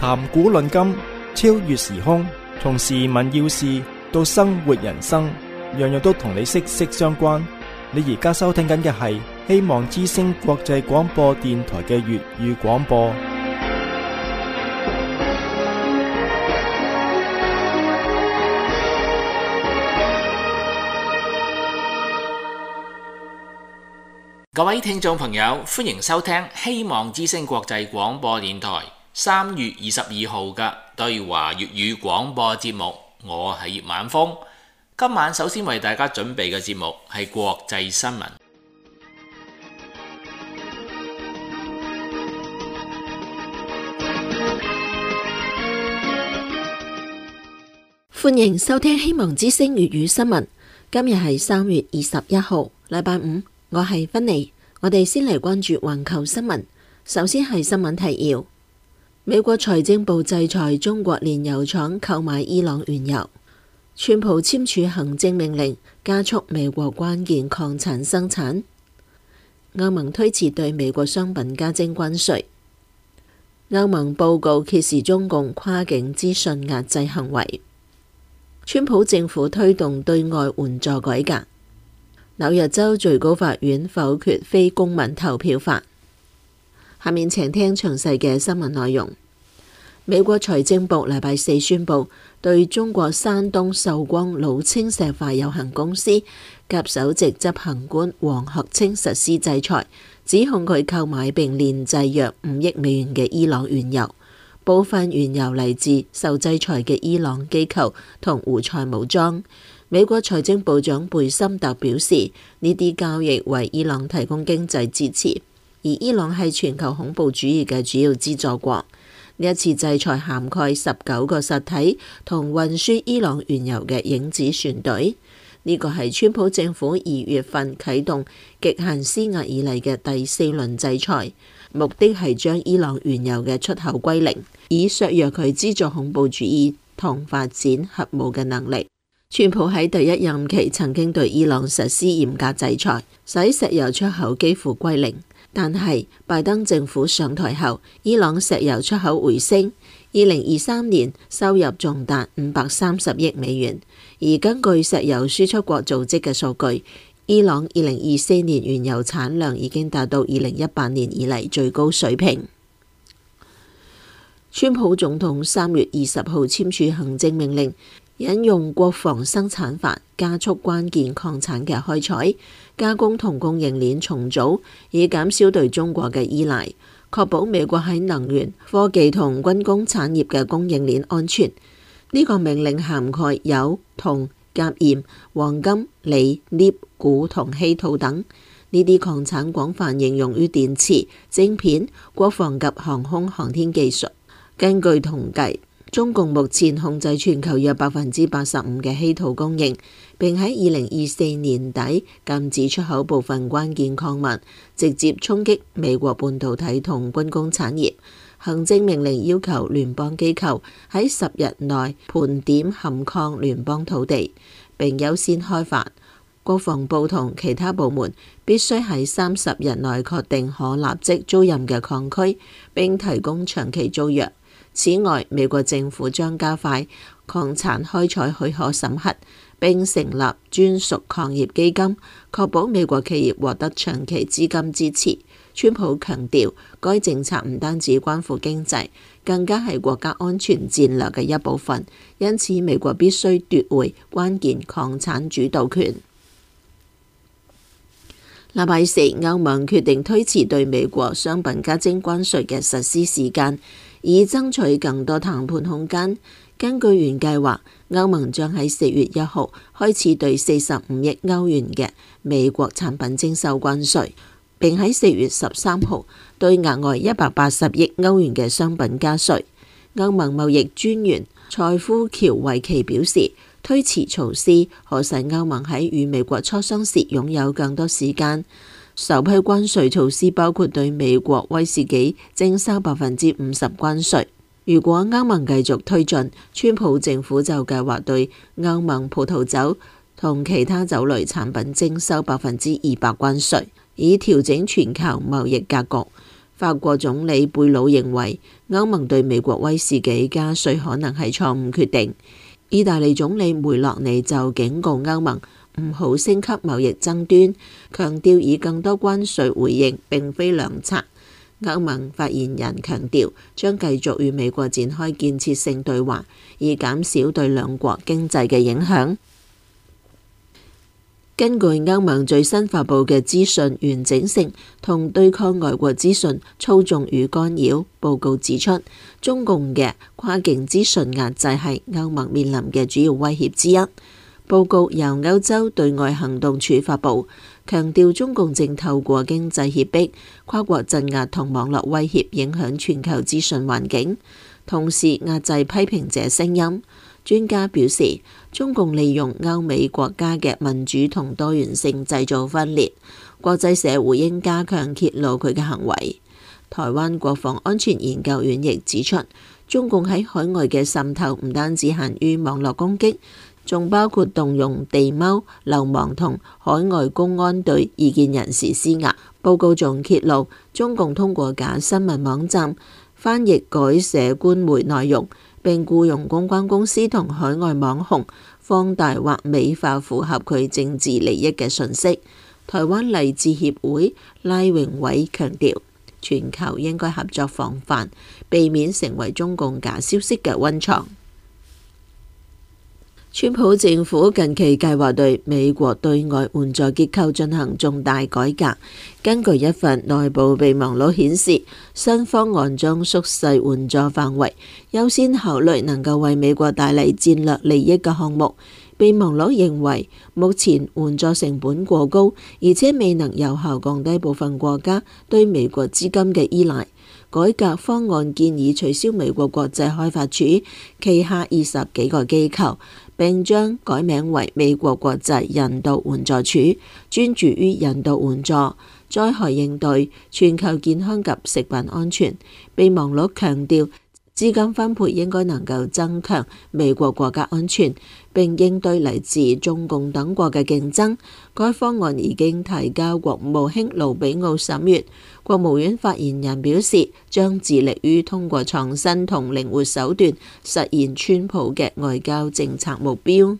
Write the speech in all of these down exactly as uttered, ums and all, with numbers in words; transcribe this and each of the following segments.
談古論今，超越時空，從時聞要事到生活人生，樣樣都同你息息相關。你而家收聽緊嘅係希望之聲國際廣播電台嘅粵語廣播。 各位聽眾朋友，歡迎收聽希望之聲國際廣播電台三月二十二號嘅對華粵語廣播節目。我係葉晚風。今晚首先為大家準備嘅節目係國際新聞。 歡迎收聽希望之聲粵語新聞。今日係三月二十一號，禮拜五。我係芬妮，我哋先嚟關注環球新聞。首先係新聞提要：美國財政部制裁中國煉油廠購買伊朗原油；川普簽署行政命令加速美國關鍵礦產生產；歐盟推遲對美國商品加徵關稅；歐盟報告揭示中共跨境資訊壓制行為；川普政府推動對外援助改革。紐約州最高法院否決非公民投票法。下面請聽詳細嘅新聞內容。美國財政部禮拜四宣布，對中國山東壽光老青石化有限公司及首席執行官王學清實施制裁，指控佢購買並煉製約五億美元嘅伊朗原油，部分原油嚟自受制裁嘅伊朗機構同胡塞武裝。美國財政部長貝森特表示，呢啲交易為伊朗提供經濟支持，而伊朗係全球恐怖主義嘅主要資助國。呢一次制裁涵蓋十九個實體同運輸伊朗原油嘅影子船隊。呢個係川普政府二月份啟動極限施壓以嚟嘅第四輪制裁，目的係將伊朗原油嘅出口歸零，以削弱佢資助恐怖主義同發展核武嘅能力。川普喺第一任期曾經對伊朗實施嚴格制裁，使石油出口幾乎歸零。但係拜登政府上台後，伊朗石油出口回升，二零二三年收入仲達五百三十億美元。而根據石油輸出國組織嘅數據，伊朗二零二四年原油產量已經達到二零一八年以嚟最高水平。川普總統三月二十號簽署行政命令，引用國防生產法加速關鍵礦產嘅開採、加工同供應鏈重組，以減少對中國嘅依賴，確保美國喺能源、科技同軍工產業嘅供應鏈安全。呢、這個命令涵蓋鈾、銅、鉀鹽、黃金、鋰、鎳、鈷同稀土等。呢啲礦產廣泛應用於電池、晶片、國防及航空航天技術。根據統計，中共目前控制全球約百分之八十五嘅稀土供應，並喺二零二四年底禁止出口部分關鍵礦物，直接衝擊美國半導體同軍工產業。行政命令要求聯邦機構喺十日內盤點含礦聯邦土地，並優先開發。國防部同其他部門必須喺三十日內確定可立即租賃嘅礦區，並提供長期租約。此外，美國政府將加快礦產開採許可審核，並成立專屬礦業基金，確保美國企業獲得長期資金支持。川普強調，該政策唔單止關乎經濟，更加係國家安全戰略嘅一部分，因此美國必須奪回關鍵礦產主導權。禮拜四，歐盟決定推遲對美國商品加徵關稅嘅實施時間，以爭取更多談判空間。根據原計劃，歐盟將喺四月一號開始對四十五億歐元嘅美國產品徵收關稅，並喺四月十三號對額外一百八十億歐元嘅商品加稅。歐盟貿易專員塞夫喬維奇表示，推遲措施可使歐盟喺與美國磋商時擁有更多時間。首批關稅措施包括對美國威士忌徵收百分之五十關稅。如果歐盟繼續推進，川普政府就計劃對歐盟葡萄酒同其他酒類產品徵收百分之二百關稅，以調整全球貿易格局。 法國總理貝魯認為歐盟對美國威士忌加稅可能係錯誤決定。意大利總理梅洛尼就警告歐盟唔好升級貿易爭端，強調以更多關稅回應並非良策。歐盟發言人強調將繼續與美國展開建設性對話，以減少對兩國經濟嘅影響。根據歐盟最新發布嘅資訊完整性同對抗外國資訊操縱與干擾報告指出，中共嘅跨境資訊壓制係歐盟面臨嘅主要威脅之一。報告由歐洲對外行動處發布，強調中共正透過經濟脅迫、跨國鎮壓同網絡威脅影響全球資訊環境，同時壓制批評者聲音。專家表示，中共利用歐美國家嘅民主同多元性製造分裂，國際社會應加強揭露佢嘅行為。台灣國防安全研究院亦指出，中共喺海外嘅滲透唔單止限於網絡攻擊，仲包括動用地踎、流氓同海外公安對異見人士施壓。報告仲揭露，中共通過假新聞網站翻譯改寫官媒內容，並僱用公關公司同海外網紅放大或美化符合佢政治利益嘅訊息。台灣勵志協會賴榮偉強調，全球應該合作防範，避免成為中共假消息嘅溫床。川普政府近期計劃對美國對外援助結構進行重大改革。根據一份內部備忘錄顯示，新方案將縮細援助範圍，優先考慮能夠為美國帶嚟戰略利益嘅項目。備忘錄認為，目前援助成本過高，而且未能有效降低部分國家對美國資金嘅依賴。改革方案建議取消美國國際開發署旗下二十幾個機構，並將改名為美國國際人道援助署，專注於人道援助、災害應對、全球健康及食品安全。備忘錄強調，資金分配應該能夠增強美國國家安全，並應對嚟自中共等國嘅競爭。該方案已經提交國務卿盧比奧審閱。國務院發言人表示，將致力於通過創新同靈活手段實現川普嘅外交政策目標。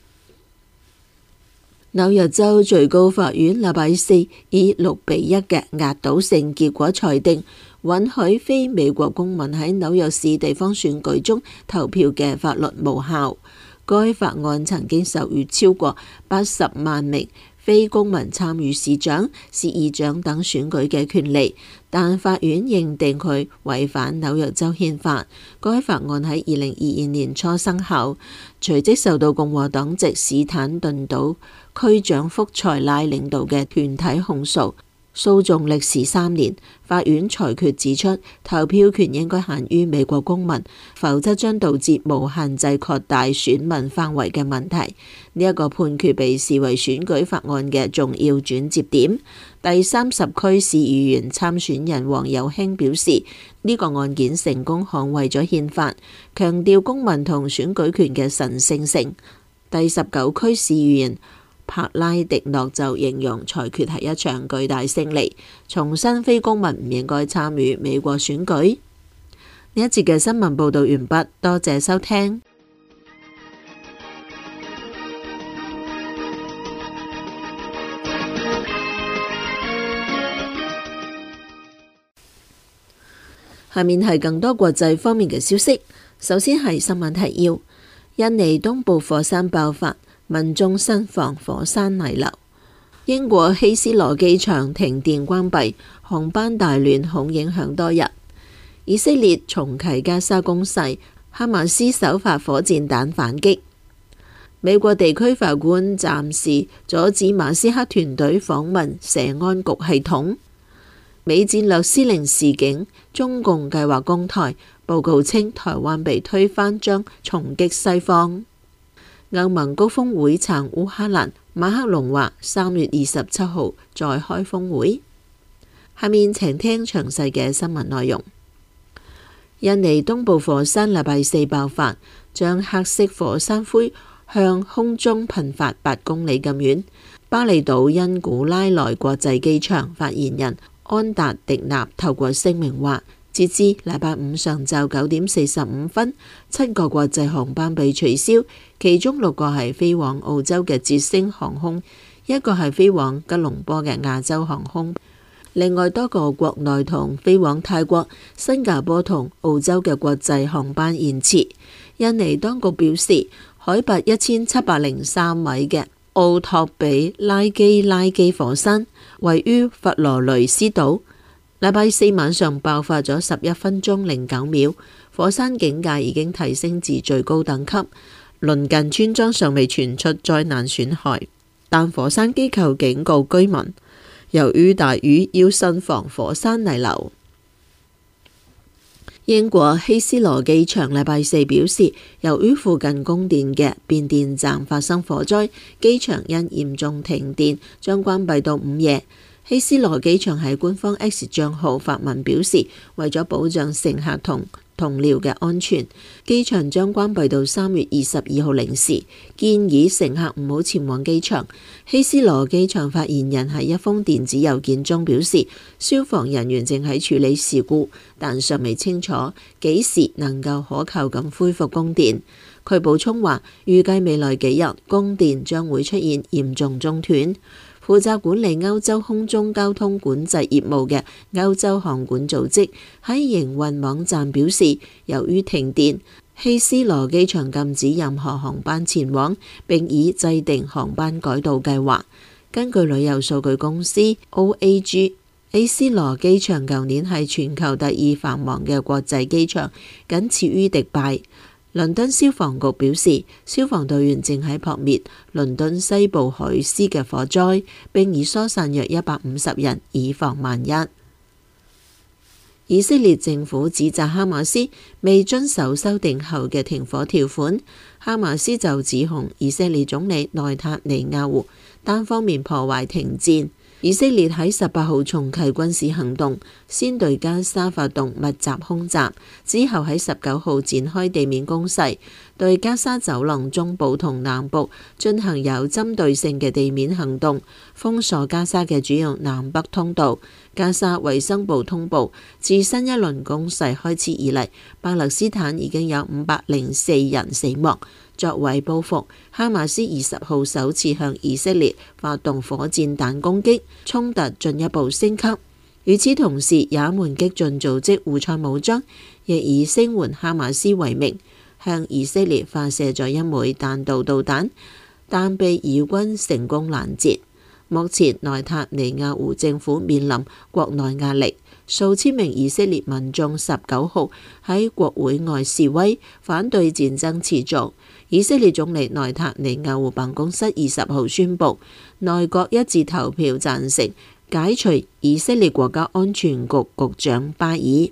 紐約州最高法院禮拜四以六比一嘅壓倒性結果裁定，允許非美國公民喺紐約市地方選舉中投票嘅法律無效。該法案曾經授予超過八十萬名非公民參與市長、市議長等選舉嘅權利，但法院認定佢違反紐約州憲法。該法案喺二零二二年初生效，隨即受到共和黨籍史坦頓島區長福塞拉領導嘅團體控訴。訴訟歷時三年，法院裁決指出，投票權應該限於美國公民，否則將導致無限制擴大選民範圍嘅問題。呢一個判決被視為選舉法案嘅重要轉折點。第三十區市議員參選人黃友興表示，呢個案件成功捍衛咗憲法，強調公民同選舉權嘅神聖性。第十九區市議員帕拉迪諾就形容裁決係一場巨大勝利，重申非公民唔應該參與美國選舉。呢一節嘅新聞報道完畢，多謝收聽。下面係更多國際方面嘅消息。首先係新聞提要：印尼東部火山爆發，民眾慎防火山泥流。英國希斯羅機場停電關閉，航班大亂恐影響多日。以色列重啟加沙攻勢，哈馬斯首發火箭彈反擊。美國地區法官暫時阻止馬斯克團隊訪問社安局系統。美戰略司令示警，中共計劃攻台，報告稱台灣被推翻將重擊西方。歐盟高峰會撐烏克蘭，馬克龍話三月二十七號再開峰會。下面請聽詳細嘅新聞內容。印尼東部火山禮拜四爆發，將黑色火山灰向空中噴發八公里咁遠。巴厘島因古拉萊國際機場發言人安達迪納透過聲明話，截至禮拜五上晝九點四十五分，七個國際航班被取消，其中六個係飛往澳洲嘅捷星航空，一個係飛往吉隆坡嘅亞洲航空。另外多個國內同飛往泰國、新加坡同澳洲嘅國際航班延遲。印尼當局表示，海拔一千七百零三米嘅奧托比拉基拉基火山位於佛羅雷斯島，禮拜四晚上爆發咗十一分鐘零九秒，火山警戒已經提升至最高等級，鄰近村莊尚未傳出災難損害，但火山機構警告居民，由於大雨要慎防火山泥流。英國希斯羅機場禮拜四表示，由於附近供電嘅變電站發生火災，機場因嚴重停電將關閉到午夜。希斯羅機場喺官方 X 賬號發文表示，為咗保障乘客同同僚嘅安全，機場將關閉到三月二十二號零時，建議乘客唔好前往機場。希斯羅機場發言人喺一封電子郵件中表示，消防人員正喺處理事故，但尚未清楚幾時能夠可靠咁恢復供電。佢補充話，預計未來幾日供電將會出現嚴重中斷。負責管理歐洲空中交通管制業務嘅歐洲航管組織喺營運網站表示，由於停電，希斯羅機場禁止任何航班前往，並已制定航班改道計劃。根據旅遊數據公司 O A G， 希斯羅機場舊年係全球第二繁忙嘅國際機場，僅次於迪拜。倫敦消防局表示，消防隊員正喺撲滅倫敦西部海斯嘅火災，並已疏散約一百五十人，以防萬一。以色列政府指責哈馬斯未遵守修訂後嘅停火條款，哈馬斯就指控以色列總理內塔尼亞胡單方面破壞停戰。以色列喺十八號重啟軍事行動，先對加沙發動密集空襲，之後喺十九號展開地面攻勢，對加沙走廊中部同南部進行有針對性嘅地面行動，封鎖加沙嘅主要南北通道。加沙衛生部通報，自新一輪攻勢開始以嚟，巴勒斯坦已經有五百零四人死亡。作為報復，哈馬斯二十號首次向以色列發動火箭彈攻擊，衝突進一步升級。與此同時，也門激進組織胡塞武裝亦以聲援哈馬斯為名，向以色列發射咗一枚彈道導彈，但被以軍成功攔截。目前內塔尼亞胡政府面臨國內壓力，數千名以色列民眾十九號喺國會外示威，反對戰爭持續。以色列總理內塔尼亞胡辦公室二十號宣布，內閣一致投票贊成解除以色列國家安全局局長巴爾。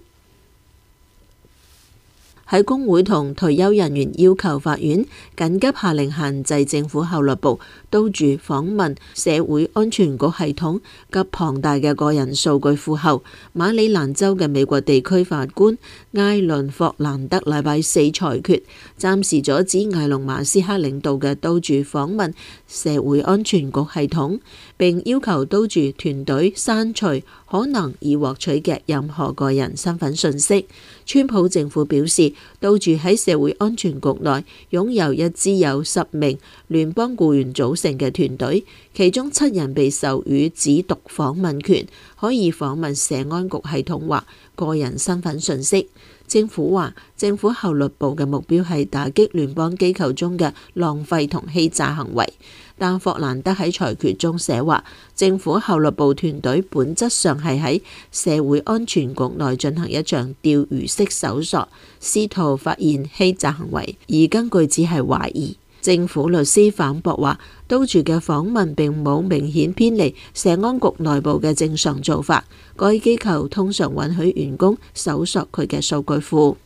喺工會同退休人員要求法院緊急下令限制政府效律部到駐訪問社會安全局系統及龐大嘅個人數據庫後，馬里蘭州嘅美國地區法官艾倫霍蘭德禮拜四裁決，暫時阻止艾隆馬斯克領導嘅到駐訪問社會安全局系統，並要求到駐團隊刪除可能已獲取嘅任何個人身份信息。川普政府表示，到駐喺社會安全局內擁有一支由十名聯邦僱員組成嘅團隊，其中七人被授予只讀訪問權，可以訪問社安局系統或個人身份信息。政府話，政府效律部嘅目標係打擊聯邦機構中嘅浪費同欺詐行為。但霍蘭德喺裁決中寫話，政府效律部團隊本質上係喺社會安全局內進行一場釣魚式搜索，試圖發現欺詐行為，而根據只係懷疑。政府律師反駁話，到駐嘅訪問並冇明顯偏離社安局內部嘅正常做法，該機構通常允許員工搜索佢嘅數據庫。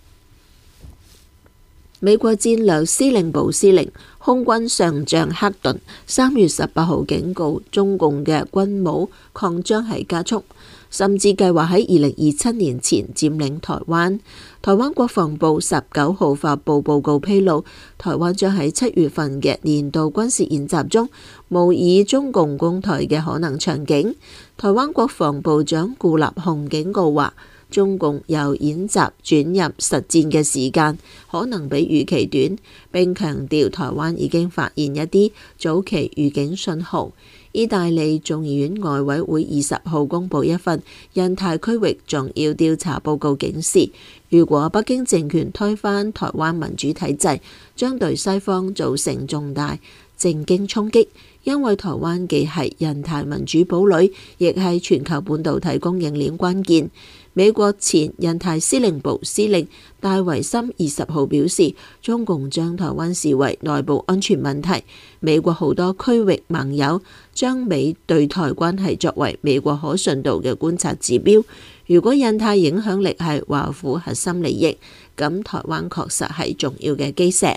美國戰略司令部司令空軍上將克頓三月十八號警告，中共嘅軍武擴張係加速，甚至計劃喺二零二七年前佔領台灣。台灣國防部十九號發布報告披露，台灣將喺七月份嘅年度軍事演習中模擬中共攻台嘅可能場景。 台灣國防部長顧立雄警告話，中共由演習轉入實戰嘅時間可能比預期短，並強調台灣已經發現一啲早期預警信號。意大利眾議院外委會二十號公佈一份印太區域重要調查報告，警示如果北京政權推翻台灣民主體制，將對西方造成重大政經衝擊，因為台灣既係印太民主堡壘，亦係全球半導體供應鏈關鍵。美國前印太司令部司令戴維森二十號表示，中共將台灣視為內部安全問題，美國好多區域盟友將美對台關係作為美國可信度嘅觀察指標。如果印太影響力係華府核心利益，咁台灣確實係重要嘅基石。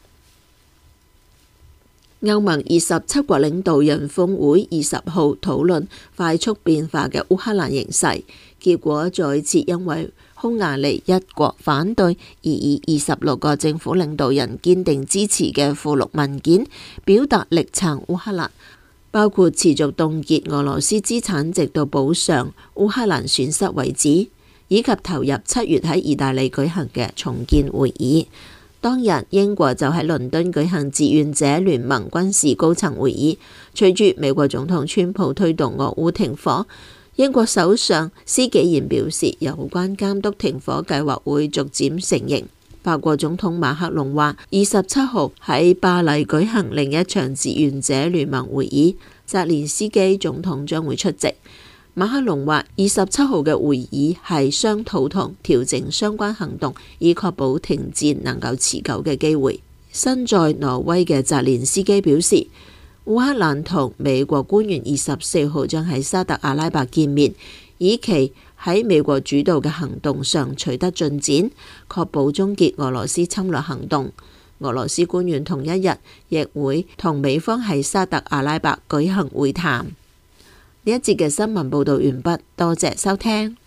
歐盟二十七國領導人峰會二十號討論快速變化嘅烏克蘭形勢，結果再次因為匈牙利一國反對而以二十六個政府領導人堅定支持嘅附錄文件，表達力撐烏克蘭，包括持續凍結俄羅斯資產直到補償烏克蘭損失為止，以及投入七月喺意大利舉行嘅重建會議。當日英國就喺倫敦舉行志願者聯盟軍事高層會議。隨住美國總統川普推動俄烏停火，英國首相施紀賢表示有關監督停火計劃會逐漸成型。法國總統馬克龍話二十七號喺巴黎舉行另一場志願者聯盟會議，澤連斯基總統將會出席。馬克龍話二十七號嘅會議係商討同調整相關行動，以確保停戰能夠持久嘅機會。身在挪威嘅澤連斯基表示，烏克蘭同美國官員二十四號將喺沙特阿拉伯見面，以期喺美國主導嘅行動上取得進展，確保終結俄羅斯侵略行動。俄羅斯官員同一日亦會同美方喺沙特阿拉伯舉行會談。呢一節嘅新聞報道完畢，多謝收聽。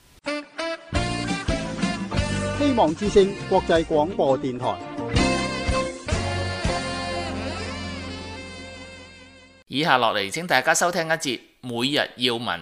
希望之聲國際廣播電台。 以下落嚟，請大家收聽一節每日要聞。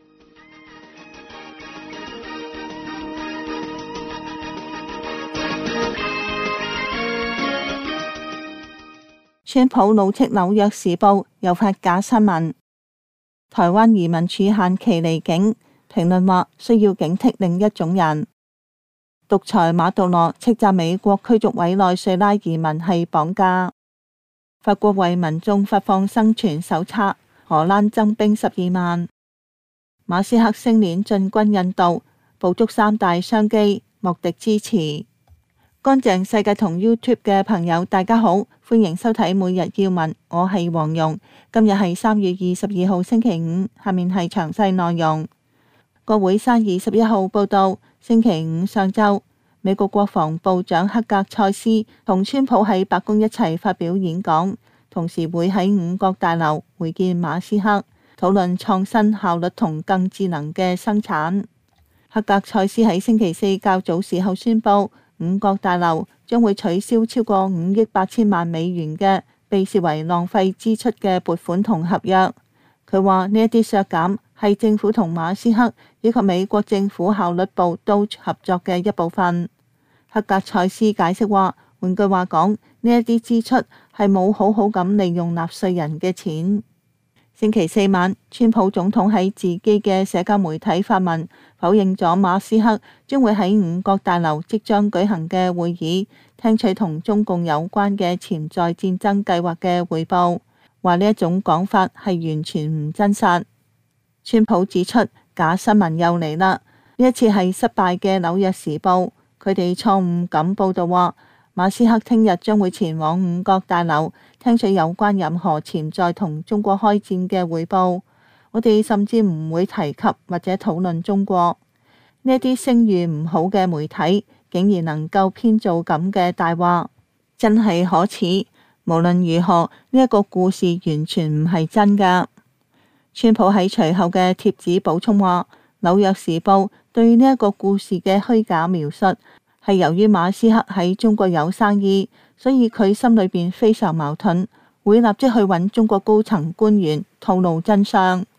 川普怒斥紐約時報，又發假新聞。台灣移民處限期離境，評論話需要警惕另一種人。獨裁馬杜羅斥責美國驅逐委內瑞拉移民係綁架。法國為民眾發放生存手冊，荷蘭增兵十二萬。馬斯克星鏈進軍印度，捕捉三大商機，莫迪支持。乾淨世界同 YouTube 嘅朋友大家好，歡迎收睇每日要聞，我係黃蓉。今日係三月二十二號星期五，下面係詳細內容。國會山二十一號報道，星期五上晝，美國國防部長克格塞斯同川普喺白宮一齊發表演講，同時會喺五角大樓會見馬斯克，討論創新、效率同更智能嘅生產。克格塞斯喺星期四較早時候宣布，五角大樓將會取消超過五億八千萬美元嘅被視為浪費支出嘅撥款同合約。佢話呢一啲削減係政府同馬斯克以及美國政府效率部都合作嘅一部分。克格塞斯解釋話，換句話講，呢一啲支出係冇好好咁利用納稅人嘅錢。星期四晚，川普總統喺自己嘅社交媒體發文，否認咗馬斯克將會喺五角大樓即將舉行嘅會議聽取同中共有關嘅潛在戰爭計劃嘅彙報，話呢一種講法係完全唔真實。川普指出，假新聞又嚟啦，呢一次係失敗嘅紐約時報，佢哋錯誤咁報道話馬斯克聽日將會前往五角大樓聽取有關任何潛在同中國開戰嘅彙報。我哋甚至唔會提及或者討論中國。呢一啲聲譽唔好嘅媒體竟然能夠編造咁嘅大話，真係可恥。無論如何，呢一個故事完全唔係真噶。川普喺隨後嘅貼紙補充話，紐約時報對呢一個故事嘅虛假描述係由於馬斯克喺中國有生意，所以佢心裏邊非常矛盾，會立即去揾中國高層官員透露真相。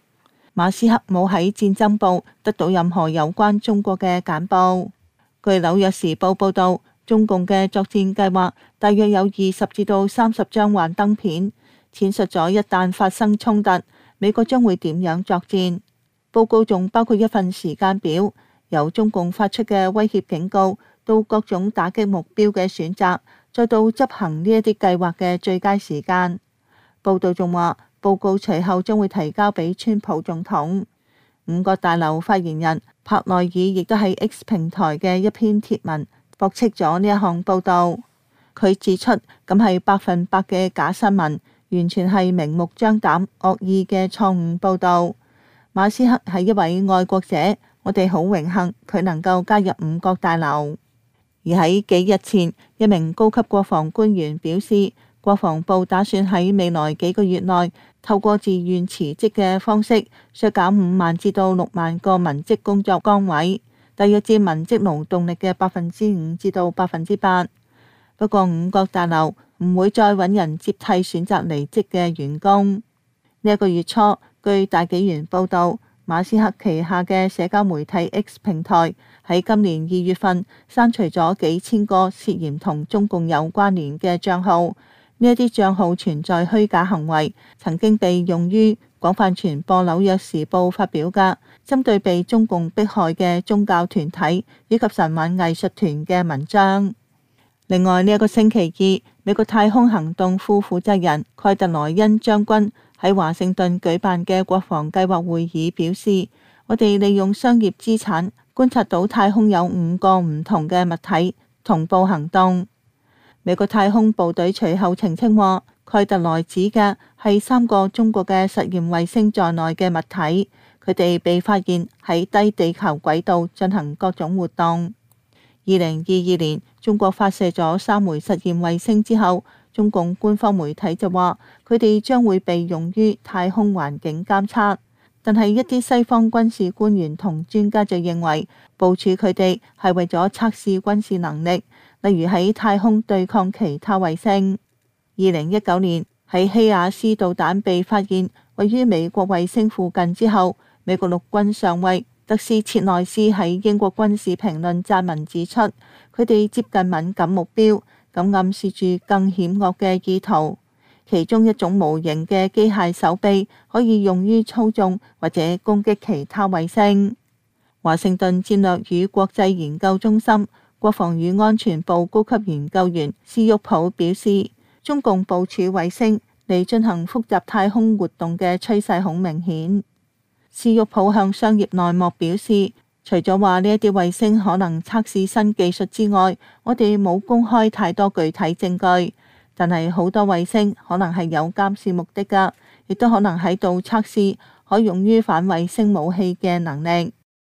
馬斯克冇喺戰爭部得到任何有關中國嘅簡報。據紐約時報報道，中共嘅作戰計劃大約有二十至到三十張幻燈片，闡述咗一旦發生衝突，美國將會點樣作戰。報告仲包括一份時間表，由中共發出嘅威脅警告，到各種打擊目標嘅選擇，再到執行呢一啲計劃嘅最佳時間。報道仲話，報告隨後將會提交俾川普總統。五角大樓發言人帕內爾亦都喺 X 平台嘅一篇貼文駁斥咗呢一項報道。佢指出，咁係百分百嘅假新聞，完全係明目張膽、惡意嘅錯誤報道。馬斯克係一位愛國者，我哋好榮幸佢能夠加入五角大樓。而喺幾日前，一名高級國防官員表示，國防部打算喺未來幾個月內透過自願辭職嘅方式削減五萬至到六萬個文職工作崗位，大約佔文職勞動力嘅百分之五至到百分之八。不過五角大樓唔會再揾人接替選擇離職嘅員工。呢、這、一個月初，據大紀元報道，馬斯克旗下嘅社交媒體 X 平台喺今年二月份刪除咗幾千個涉嫌同中共有關聯嘅賬號。呢一啲賬號存在虛假行為，曾經被用於廣泛傳播紐約時報發表嘅針對被中共迫害嘅宗教團體以及神韻藝術團嘅文章。另外呢一個星期二，美國太空行動副負責人蓋特萊恩將軍喺華盛頓舉辦嘅國防計劃會議表示，我哋利用商業資產觀察到太空有五個唔同嘅物體同步行動。美國太空部隊隨後澄清話，蓋特萊指嘅係三個中國嘅實驗衛星在內嘅物體，佢哋被發現喺低地球軌道進行各種活動。二零二二年，中國發射咗三枚實驗衛星之後，中共官方媒體就話佢哋將會被用於太空環境監測，但係一啲西方軍事官員同專家就認為部署佢哋係為咗測試軍事能力，例如喺太空對抗其他衛星。二零一九年喺希亞斯導彈被發現位於美國衛星附近之後，美國陸軍上尉特斯切內斯喺英國軍事評論撰文指出，佢哋接近敏感目標，咁暗示住更險惡嘅意圖。其中一種模型嘅機械手臂可以用於操縱或者攻擊其他衛星。華盛頓戰略與國際研究中心國防與安全部高級研究員斯沃普表示，中共部署衛星嚟進行複雜太空活動嘅趨勢好明顯。斯沃普向商業內幕表示，除咗話呢一啲衛星可能測試新技術之外，我哋冇公開太多具體證據。但係好多衛星可能係有監視目的㗎，亦都可能喺度測試可用於反衛星武器嘅能力。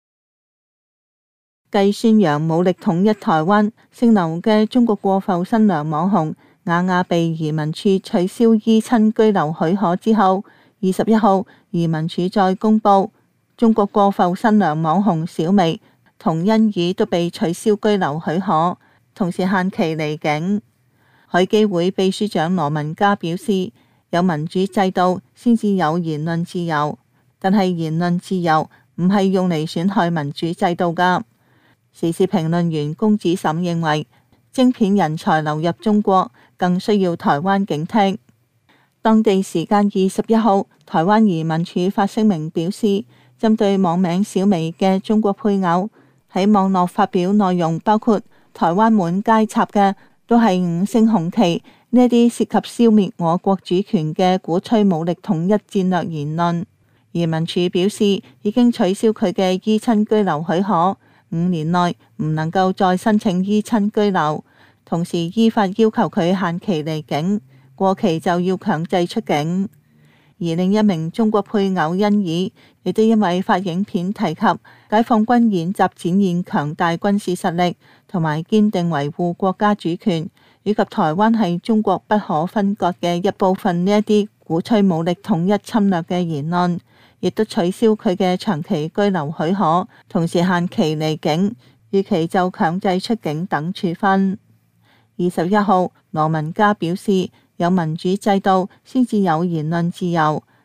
繼宣揚武力統一台灣姓劉嘅中國過埠新娘網紅雅雅被移民處取消依親居留許可之後，二十一號移民處再公布，中國過埠新娘網紅小薇同欣宜都被取消居留許可，同時限期離境。海基會秘書長羅文嘉表示，有民主制度先至有言論自由，但係言論自由唔係用嚟損害民主制度噶。時事評論員龔子沈認為，晶片人才流入中國更需要台灣警惕。當地時間二十一號，台灣移民署發聲明表示，針對網名小薇嘅中國配偶喺網絡發表內容，包括台灣滿街插嘅都係五星紅旗，呢啲涉及消滅我國主權嘅鼓吹武力統一戰略言論。移民署表示已經取消佢嘅依親居留許可，五年內唔能夠再申請依親居留，同時依法要求佢限期離境，過期就要強制出境。而另一名中國配偶欣宜亦都因為發影片提及解放軍演習展現強大軍事實力，同埋堅定維護國家主權，以及台灣係中國不可分割嘅一部分，呢一啲鼓吹武力統一侵略嘅言論，亦都取消佢嘅長期居留許可，同時限期離境，逾期就強制出境等處分。二十一號，羅文嘉表示，有民主制度先至有言論自由，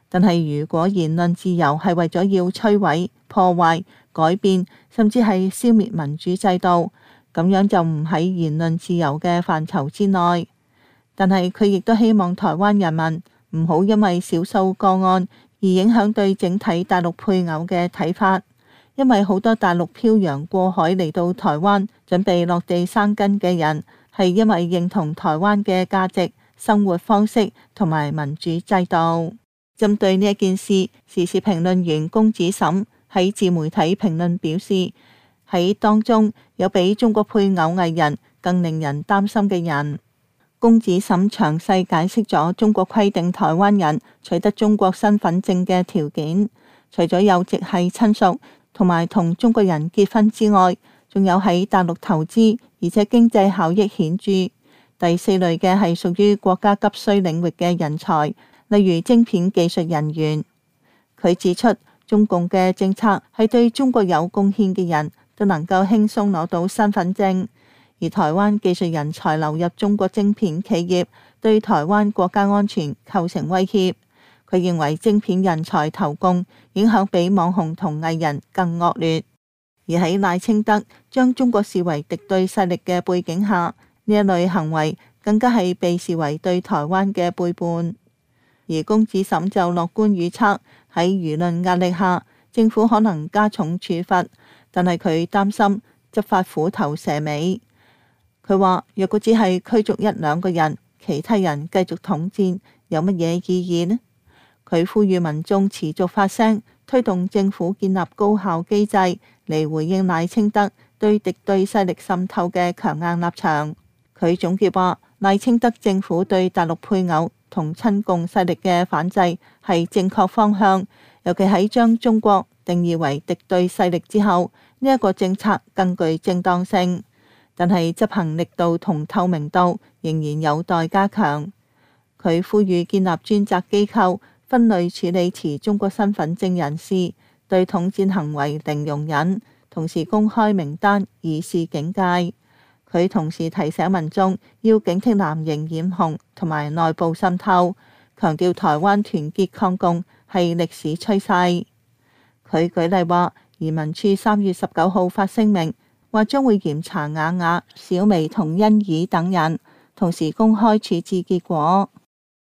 但係如果言論自由係為咗要摧毀、破壞、改變，甚至係消滅民主制度，咁樣就唔喺言論自由嘅範疇之內。但係佢亦都希望台灣人民唔好因為少數個案而影響對整體大陸配偶嘅睇法，因為好多大陸漂洋過海嚟到台灣準備落地生根嘅人，係因為認同台灣嘅價值、生活方式同埋民主制度。針對呢一件事，時事評論員龔子審喺自媒體評論表示，喺當中有比中國配偶藝人更令人擔心嘅人。龔子審詳細解釋咗中國規定台灣人取得中國身份證嘅條件，除咗有直系親屬同埋同中國人結婚之外，仲有喺大陸投資，而且經濟效益顯著。第四類嘅係屬於國家急需領域嘅人才，例如晶片技術人員。佢指出，中共嘅政策係對中國有貢獻嘅人都能夠輕鬆攞到身份證，而台灣技術人才流入中國晶片企業，對台灣國家安全構成威脅。佢認為晶片人才投共影響比網紅同藝人更惡劣。而喺賴清德將中國視為敵對勢力嘅背景下，呢一類行為更加係被視為對台灣嘅背叛。而龔子審就樂觀預測，喺輿論壓力下，政府可能加重處罰，但係佢擔心執法虎頭蛇尾。佢話：若果只係驅逐一兩個人，其他人繼續統戰，有乜嘢意義呢？佢呼籲民眾持續發聲，推動政府建立高效機制嚟回應賴清德對敵對勢力滲透嘅強硬立場。佢總結話：賴清德政府對大陸配偶同親共勢力嘅反制係正確方向，尤其喺將中國定義為敵對勢力之後，呢一個政策更具正當性。但係執行力度同透明度仍然有待加強。佢呼籲建立專責機構，分類處理持中國身份證人士，對統戰行為零容忍，同時公開名單以示警戒。佢同時提醒民眾要警惕藍營染紅同埋內部滲透，強調台灣團結抗共係歷史趨勢。佢舉例話，移民處三月十九號發聲明，話將會嚴查雅雅、小薇同欣怡等人，同時公開處置結果。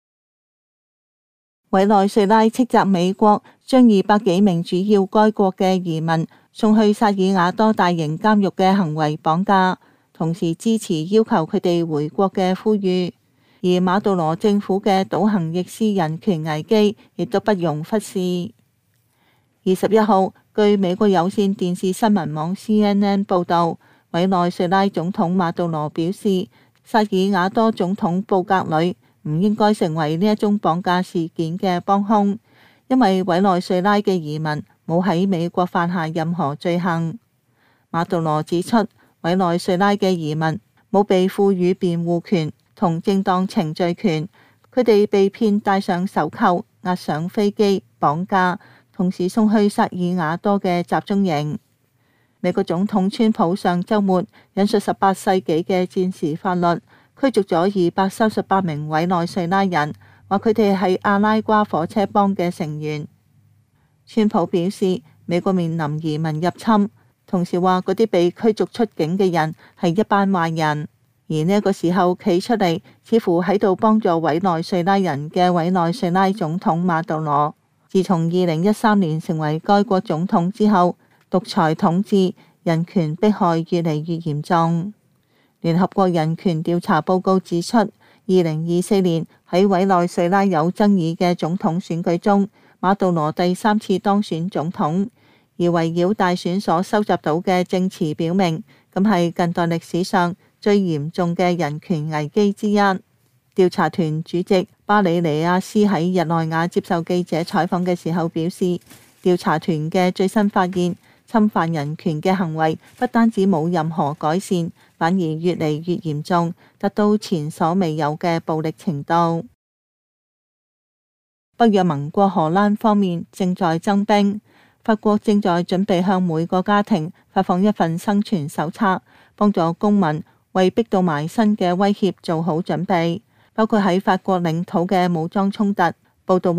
委內瑞拉斥責美國將二百幾名主要該國嘅移民送去薩爾瓦多大型監獄嘅行為綁架，同時支持要求佢哋回國嘅呼籲。而馬杜羅政府嘅倒行逆施人權危機亦都不容忽視。二十一號，據美國有線電視新聞網 C N N 報道，委內瑞拉總統馬杜羅表示，薩爾瓦多總統布格呂唔應該成為呢一宗綁架事件嘅幫兇，因為委內瑞拉嘅移民冇喺美國犯下任何罪行。馬杜羅指出，委內瑞拉嘅移民冇被賦予辯護權同正當程序權，佢哋被騙戴上手銬，押上飛機，綁架，同時送去薩爾瓦多嘅集中營。美國總統川普上週末引述十八世紀嘅戰時法律，驅逐咗二百三十八名委內瑞拉人，話佢哋係阿拉瓜火車幫嘅成員。川普表示，美國面臨移民入侵，同時話嗰啲被驅逐出境嘅人係一班壞人。而呢一個時候企出嚟，似乎喺度幫助委內瑞拉人嘅委內瑞拉總統馬杜羅，自從二零一三年成為該國總統之後，獨裁統治、人權迫害越嚟越嚴重。聯合國人權調查報告指出，二零二四年喺委內瑞拉有爭議嘅總統選舉中，馬杜羅第三次當選總統，而圍繞大選所收集到嘅證詞表明，咁係近代歷史上最嚴重嘅人權危機之一。調查團主席巴里尼亞斯喺日內瓦接受記者採訪嘅時候表示，調查團嘅最新發現，侵犯人權嘅行為不單止冇任何改善，反而越嚟越嚴重，達到前所未有嘅暴力程度。北約盟國荷蘭方面正在增兵，法國正在準備向每個家庭發放一份生存手冊，幫助公民為逼到埋身嘅威脅做好準備，包括喺法國領土嘅武裝衝突。報道話，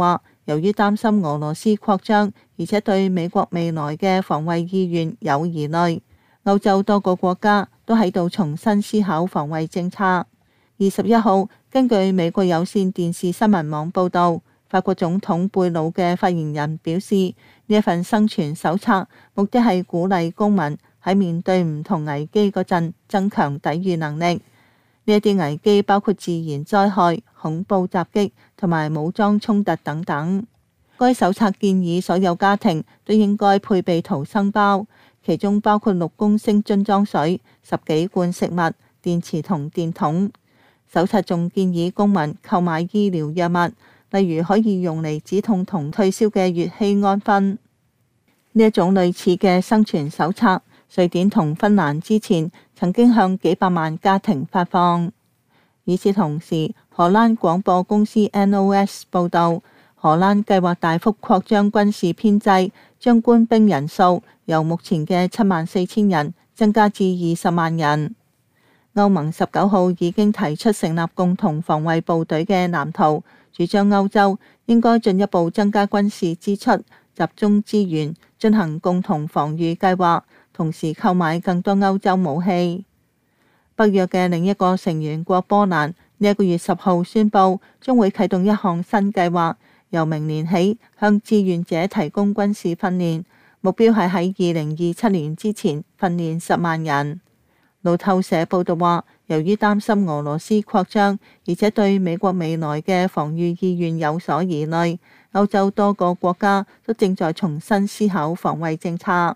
由於擔心俄羅斯擴張，而且對美國未來嘅防衛意願有疑慮，歐洲多個國家都喺度重新思考防衛政策。二十一號，根據美國有線電視新聞網報導，法國總統貝魯嘅發言人表示，呢一份生存手冊目的係鼓勵公民喺面對唔同危機嗰陣增強抵禦能力。呢一啲危機包括自然災害、恐怖襲擊同埋武裝衝突等等。該手冊建議所有家庭都應該配備逃生包，其中包括六公升樽裝水、十幾罐食物、電池同電筒。手冊仲建議公民購買醫療藥物，例如可以用嚟止痛同退燒嘅乙醯胺酚。呢一種類似嘅生存手冊，瑞典同芬蘭之前曾經向幾百萬家庭發放。與此同時，荷蘭廣播公司 N O S 報導，荷蘭計劃大幅擴張軍事編制，將官兵人數由目前嘅七萬四千人增加至二十萬人。歐盟十九號已經提出成立共同防衛部隊嘅藍圖，主張歐洲應該進一步增加軍事支出，集中資源進行共同防禦計劃，同時購買更多歐洲武器。北約嘅另一個成員國波蘭呢一個月十號宣布，將會啟動一項新計劃，由明年起向志願者提供軍事訓練，目標係喺二零二七年之前訓練十萬人。路透社報道話，由於擔心俄羅斯擴張，而且對美國未來嘅防禦意願有所疑慮，歐洲多個國家都正在重新思考防衛政策。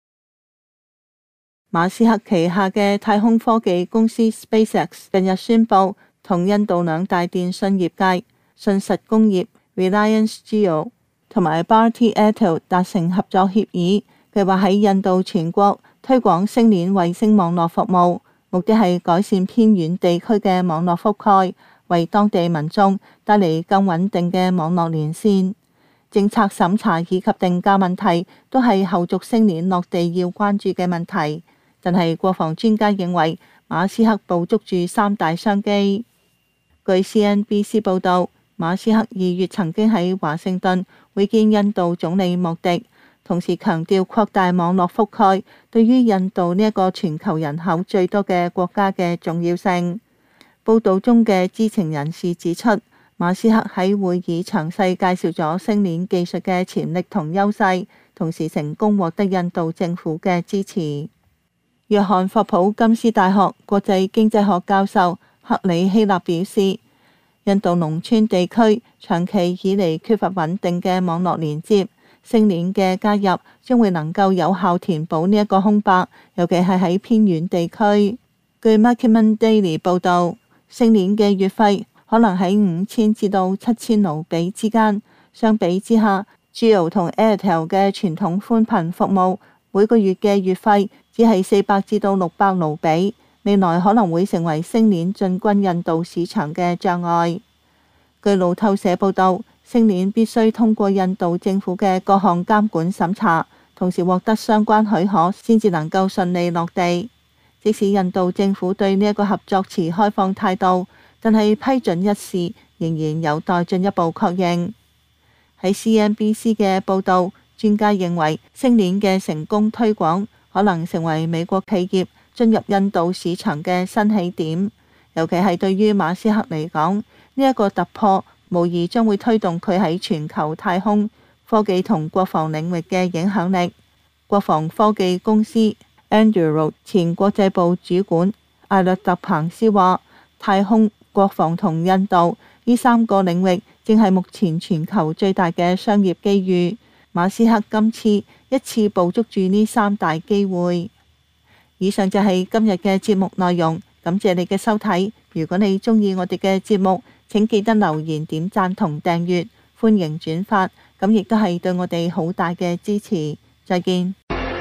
馬斯克旗下嘅太空科技公司 SpaceX 近日宣布，同印度兩大電信業界信實工業 Reliance Jio 同埋 Bharti Airtel 達成合作協議，計劃喺印度全國推廣星鏈衛星網絡服務，目的係改善偏遠地區嘅網絡覆蓋，為當地民眾帶嚟更穩定嘅網絡連線。政策審查以及定價問題都係後續星鏈落地要關注嘅問題，但係國防專家認為馬斯克捕捉住三大商機。據 C N B C 報導，馬斯克二月曾經喺華盛頓會見印度總理莫迪，同時強調擴大網絡覆蓋對於印度呢一個全球人口最多嘅國家嘅重要性。報導中嘅知情人士指出，馬斯克喺會議詳細介紹咗星鏈技術嘅潛力同優勢，同時成功獲得印度政府嘅支持。約翰霍普金斯大學國際經濟學教授克里希納表示，印度農村地區長期以嚟缺乏穩定嘅網絡連接，星鏈嘅加入將會能夠有效填補呢一個空白，尤其係喺偏遠地區。據 Marketman Daily 報導，星鏈嘅月費可能喺五千至到七千盧比之間。相比之下 Jio 同 Airtel 嘅傳統寬頻服務每個月嘅月費只係四百至到六百盧比，未來可能會成為星鏈進軍印度市場嘅障礙。據路透社報導，星鏈必須通過印度政府嘅各項監管審查，同時獲得相關許可，先至能夠順利落地。即使印度政府對呢一個合作持開放態度，但係批准一事仍然有待進一步確認。喺 C N B C 嘅報導，專家認為星鏈嘅成功推廣可能成為美國企業進入印度市場嘅新起點，尤其係對於馬斯克嚟講，呢一個突破無疑將會推動佢喺全球太空科技同國防領域嘅影響力。國防科技公司 Anduril 前國際部主管艾略特彭斯話，太空、國防同印度呢三個領域正係目前全球最大嘅商業機遇。馬斯克今次一次捕捉住呢三大機會。以上就係今日嘅節目內容，感謝你嘅收睇。如果你鍾意我哋嘅節目，請記得留言、點讚同訂閱，歡迎轉發，咁亦都係對我哋好大嘅支持。再見。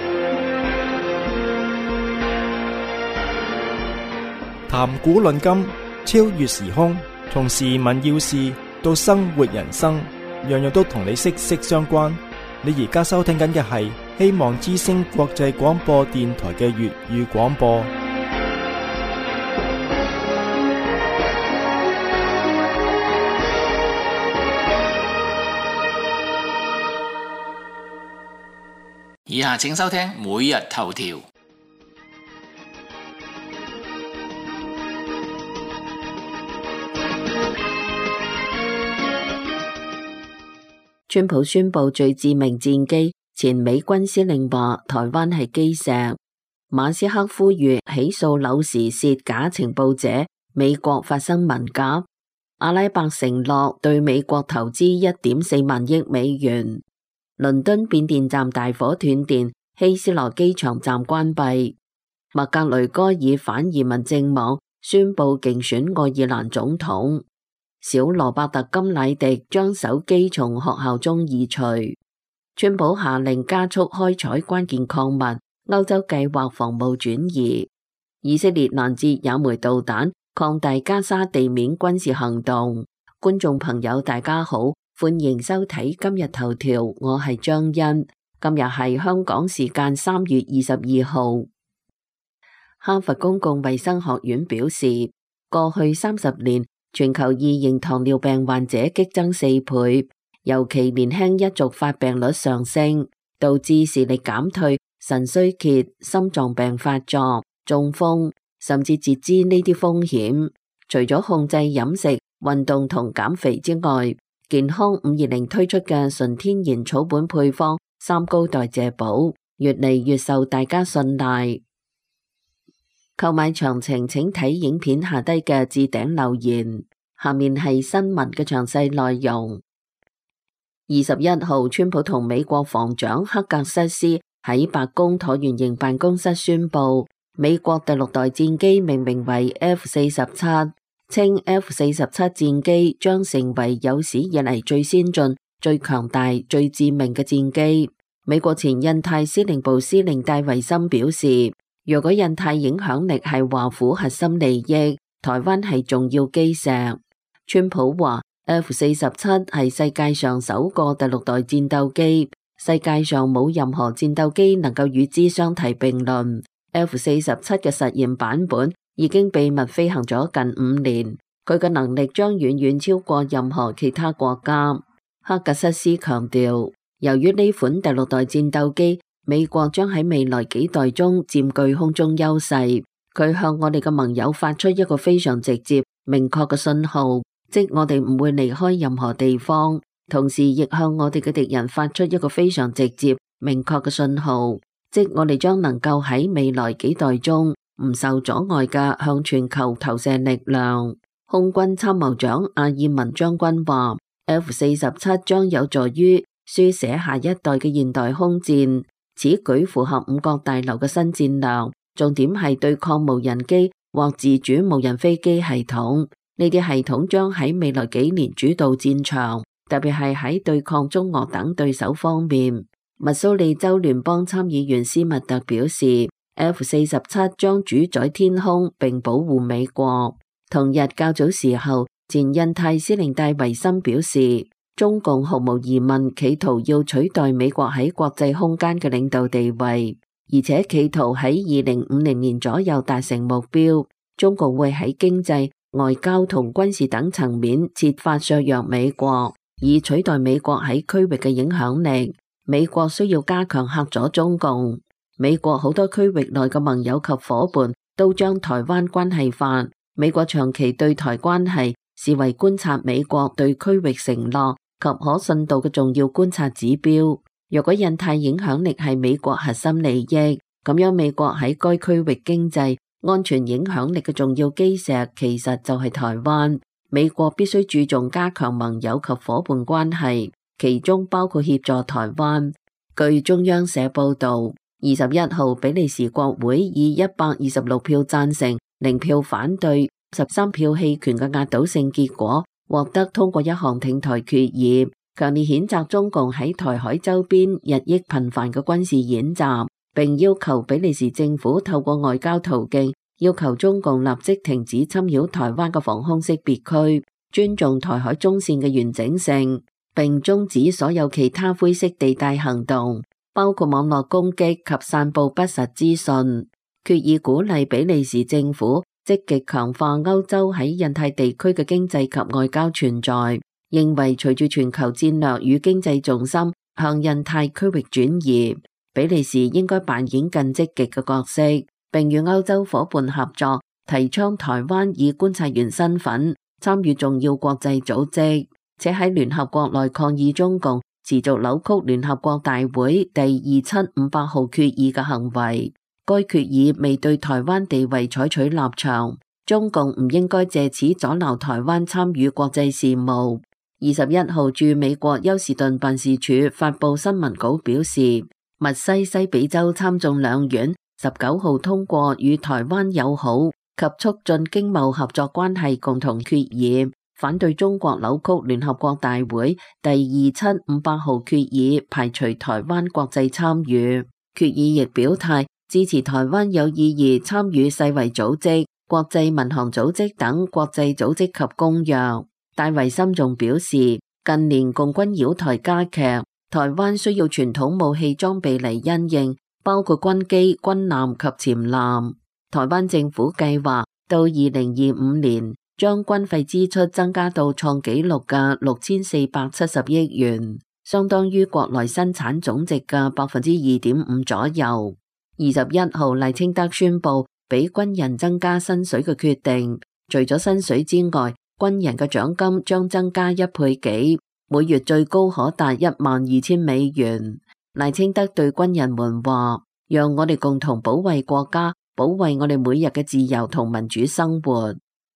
談古論今，超越時空，從時聞要事到生活人生，樣樣都同你息息相關。你而家收聽緊嘅係希望之聲國際廣播電台嘅粵語廣播。 以下請收聽每日頭條。 川普宣布最致命戰機，前美軍司令話台灣係基石。馬斯克呼籲起訴柳時洩假情報者，美國發生文革。阿拉伯承諾對美國投資一點四萬億美元。倫敦變電站大火斷電，希斯羅機場站關閉。麥格雷戈爾反移民政網宣布競選愛爾蘭總統。小羅伯特金乃迪將手機從學校中移除。川普下令加速開採關鍵礦物，歐洲計劃防務轉移。以色列攔截也門導彈，擴大加沙地面軍事行動。觀眾朋友大家好，歡迎收睇今日頭條，我係張欣。今日係香港時間三月二十二號。哈佛公共衛生學院表示，過去三十年全球二型糖尿病患者激增四倍，尤其年輕一族發病率上升，導致視力減退、腎衰竭、心臟病發作、中風，甚至截肢呢啲風險。除咗控制飲食、運動同減肥之外，健康五二零推出嘅純天然草本配方三高代謝寶越嚟越受大家信賴。購買詳情請睇影片下低嘅置頂留言。下面係新聞嘅詳細內容。二十一號，川普同美國防長克格瑟斯喺白宮橢圓形辦公室宣布，美國第六代戰機命名為 F 四十七，稱 F 四十七戰機將成為有史以嚟最先進、最強大、最致命嘅戰機。美國前印太司令部司令戴維森表示，若果印太影響力係華府核心利益，台灣係重要基石。川普話 F 四十七係世界上首個第六代戰鬥機，世界上冇任何戰鬥機能夠與之相提並論。F 四十七嘅實驗版本已經秘密飛行咗近五年，佢嘅能力將遠遠超過任何其他國家。克格瑟斯強調，由於呢款第六代戰鬥機，美國將喺未來幾代中佔據空中優勢。佢向我哋嘅盟友發出一個非常直接、明確嘅信號，即我哋唔會離開任何地方。同時亦向我哋嘅敵人發出一個非常直接、明確嘅信號，即我哋將能夠喺未來幾代中唔受阻礙嘅向全球投射力量。空軍參謀長阿爾文將軍話 F 四十七將有助於書寫下一代嘅現代空戰，此舉符合五角大樓嘅新戰略，重點係對抗無人機或自主無人飛機系統。呢啲系統將喺未來幾年主導戰場，特別係喺對抗中俄等對手方面。密蘇里州聯邦參議員斯密特表示 F 四十七將主宰天空並保護美國。同日較早時候，前印太司令戴維森表示，中共毫無疑問企圖要取代美國喺國際空間嘅領導地位，而且企圖喺二零五零年左右達成目標。中共會喺經濟、外交同軍事等層面設法削弱美國，以取代美國喺區域嘅影響力。美國需要加強嚇阻中共。美國好多區域內嘅盟友及夥伴都將台灣關係化。美國長期對台關係視為觀察美國對區域承諾及可信度嘅重要觀察指標。若果印太影響力係美國核心利益，咁樣美國喺該區域經濟安全影響力嘅重要基石其實就係台灣。美國必須注重加強盟友及夥伴關係，其中包括協助台灣。據中央社報道，二十一號比利時國會以一百二十六票贊成、零票反對、十三票棄權嘅壓倒性結果，獲得通過一項挺台決議，強烈譴責中共喺台海周邊日益頻繁嘅軍事演習，並要求比利時政府透過外交途徑要求中共立即停止侵擾台灣嘅防空識別區，尊重台海中線嘅完整性，並終止所有其他灰色地帶行動，包括網絡攻擊及散布不實資訊。決議鼓勵比利時政府積極強化歐洲喺印太地區嘅經濟及外交存在，認為隨住全球戰略與經濟重心向印太區域轉移， 比利時應該扮演更積極嘅角色，並與歐洲夥伴合作，提倡台灣以觀察員身份參與重要國際組織，且喺聯合國內抗議中共持續扭曲聯合國大會第二七五八號決議嘅行為。該決議未對台灣地位採取立場，中共唔應該借此阻撓台灣參與國際事務。二十一號駐美國休士頓辦事處發布新聞稿表示，密西西比州參眾兩院十九號通過與台灣友好及促進經貿合作關係共同決議，反對中國扭曲聯合國大會第二七五八號決議，排除台灣國際參與。決議亦表態支持台灣有意義參與世衛組織、國際民航組織等國際組織及公約。戴維森仲表示，近年共軍擾台加劇，台灣需要傳統武器裝備嚟因應，包括軍機、軍艦及潛艦。台灣政府計劃到二零二五年將軍費支出增加到創紀錄嘅六千四百七十億元，相當於國內生產總值嘅百分之二點五左右。二十一號賴清德宣布俾軍人增加薪水嘅決定，除咗薪水之外，軍人嘅獎金將增加一倍幾，每月最高可達一萬二千美元。賴清德對軍人們話：讓我哋共同保衛國家，保衛我哋每日嘅自由同民主生活。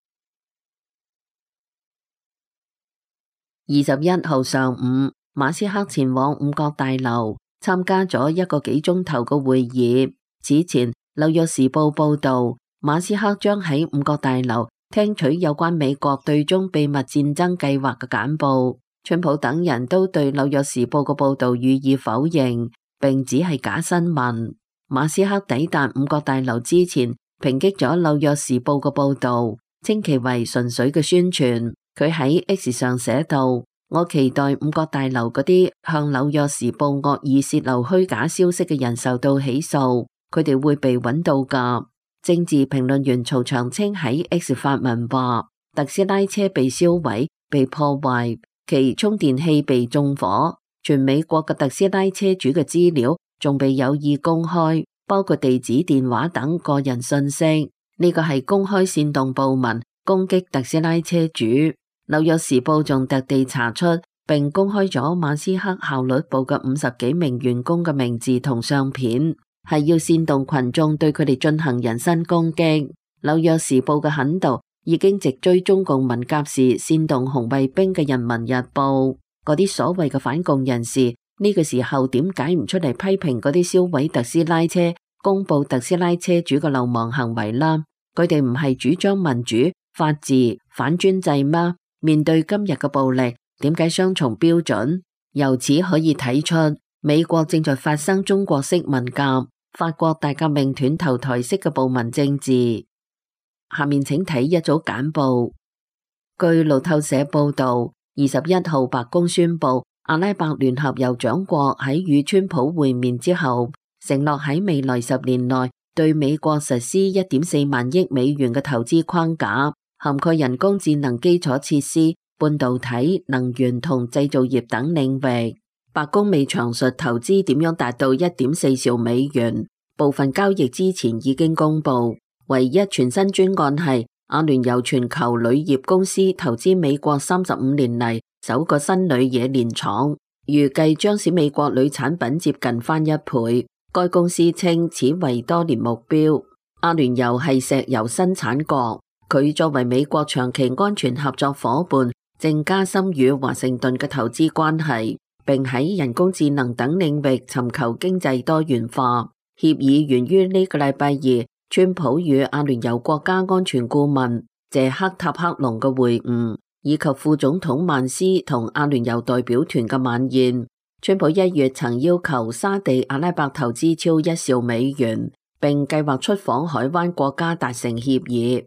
二十一號上午，馬斯克前往五角大樓參加咗一個幾鐘頭嘅會議。此前，紐約時報報道，馬斯克將喺五角大樓聽取有關美國對中秘密戰爭計劃嘅簡報。川普等人都對紐約時報嘅報道予以否認，並指係假新聞。馬斯克抵達五角大樓之前，抨擊咗紐約時報嘅報道，稱其為純粹嘅宣傳。佢喺 X 上寫道：我期待五角大樓嗰啲向紐約時報惡意洩漏虛假消息嘅人受到起訴，佢哋會被揾到㗎。政治評論員曹長青喺 X 發文話：特斯拉車被燒毀、被破壞，其充電器被縱火，全美國嘅特斯拉車主嘅資料仲被有意公開，包括地址、電話等個人信息。呢個係公開煽動暴民攻擊特斯拉車主。紐約時報仲特地查出並公開咗馬斯克效率部嘅五十幾名員工嘅名字同相片，係要煽動群眾對佢哋進行人身攻擊。紐約時報嘅狠度已經直追中共文革時煽動紅衛兵嘅人民日報。嗰啲所謂嘅反共人士呢個時候點解唔出嚟批評嗰啲燒毀特斯拉車、公布特斯拉車主嘅流氓行為啦？佢哋唔係主張民主、法治、反專制嗎？面對今日嘅暴力，點解雙重標準？由此可以睇出，美國正在發生中國式文革、法國大革命斷頭台式嘅暴民政治。下面請睇一組簡報。據路透社報道，二十一號白宮宣布，阿拉伯聯合酋長國喺與川普會面之後，承諾喺未來十年內對美國實施一點四萬億美元嘅投資框架，涵蓋人工智能基礎設施、半導體、能源同製造業等領域。白宮未詳述投資點樣達到一點四兆美元，部分交易之前已經公布。唯一全新專案係阿聯酋全球鋁業公司投資美國三十五年嚟首個新鋁冶煉廠，預計將使美國鋁產品接近翻一倍。該公司稱此為多年目標。阿聯酋係石油生產國，佢作為美國長期安全合作夥伴，正加深與華盛頓嘅投資關係，並喺人工智能等領域尋求經濟多元化。協議源於呢個禮拜二，川普與阿聯酋國家安全顧問謝克塔克隆嘅會晤，以及副總統曼斯同阿聯酋代表團嘅晚宴。川普一月曾要求沙地阿拉伯投資超一兆美元，並計劃出訪海灣國家達成協議。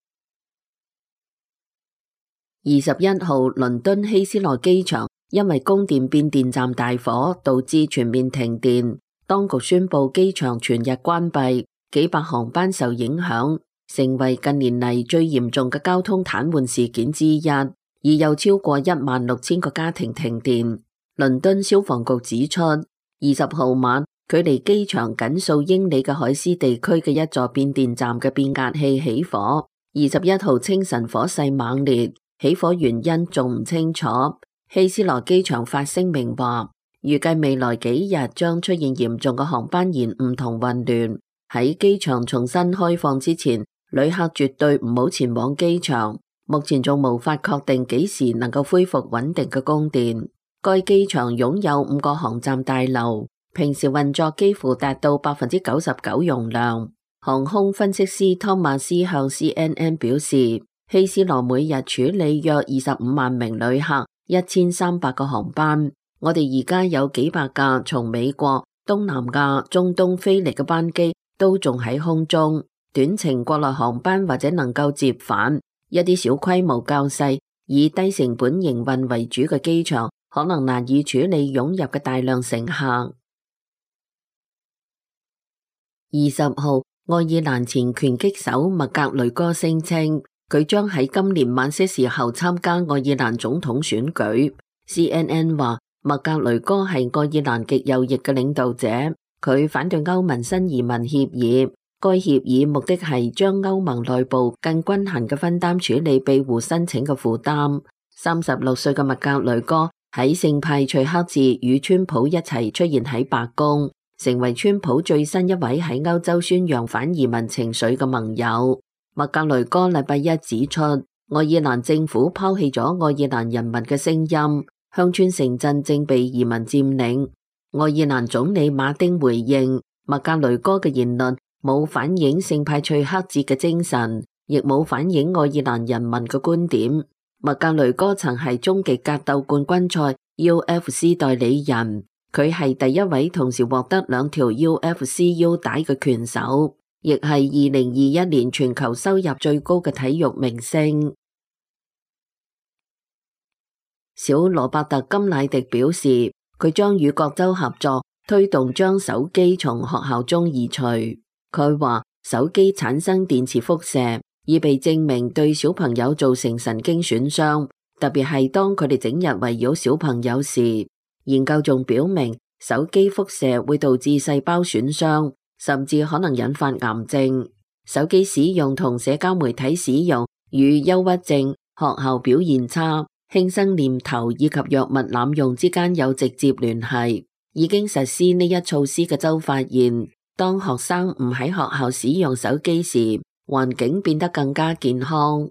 二十一號，倫敦希斯羅機場因為供電變電站大火，導致全面停電，當局宣布機場全日關閉，幾百航班受影響，成為近年嚟最嚴重嘅交通癱瘓事件之一，已有超過一萬六千個家庭停電。倫敦消防局指出，二十號晚距離機場僅數英里嘅海斯地區嘅一座變電站嘅變壓器起火。二十一號清晨火勢猛烈，起火原因仲唔清楚。希斯羅機場發聲明話，預計未來幾日將出現嚴重嘅航班延誤同混亂。喺機場重新開放之前，旅客絕對唔好前往機場。目前仲無法確定幾時能夠恢復穩定嘅供電。該機場擁有五個航站大樓，平時運作幾乎達到百分之九十九容量。航空分析師湯馬斯向 C N N 表示，希斯羅每日處理約二十五萬名旅客，一千三百個航班。我哋而家有幾百架從美國、東南亞、中東飛嚟嘅班機都仲喺空中。短程國內航班或者能夠接返，一啲小規模較細、以低成本營運為主嘅機場，可能難以處理湧入嘅大量乘客。二十號。愛爾蘭前拳擊手麥格雷戈聲稱，佢將喺今年晚些時候參加愛爾蘭總統選舉。C N N 話，麥格雷戈係愛爾蘭極右翼嘅領導者，佢反對歐盟新移民協議。該協議目的係將歐盟內部更均衡嘅分擔處理庇護申請嘅負擔。三十六歲嘅麥格雷戈喺聖派翠克寺與川普一齊出現喺白宮，成為川普最新一位喺歐洲宣揚反移民情緒嘅盟友。麥格雷戈禮拜一指出，愛爾蘭政府拋棄咗愛爾蘭人民嘅聲音，鄉村城鎮正被移民佔領。愛爾蘭總理馬丁回應，麥格雷戈嘅言論冇反映聖派翠克節嘅精神，亦冇反映愛爾蘭人民嘅觀點。麥格雷戈曾係終極格鬥冠軍賽 U F C 代理人。佢係第一位同時獲得兩條 U F C 腰帶嘅拳手，亦係二零二一年全球收入最高嘅體育明星。小羅伯特金乃迪表示，佢將與各州合作推動將手機從學校中移除。佢話手機產生電磁輻射，已被證明對小朋友造成神經損傷，特別係當佢哋整日圍繞小朋友時。研究仲表明，手機輻射會導致細胞損傷，甚至可能引發癌症。手機使用同社交媒體使用與憂鬱症、學校表現差、輕生念頭以及藥物濫用之間有直接聯繫。已經實施呢一措施嘅州發現，當學生唔喺學校使用手機時，環境變得更加健康。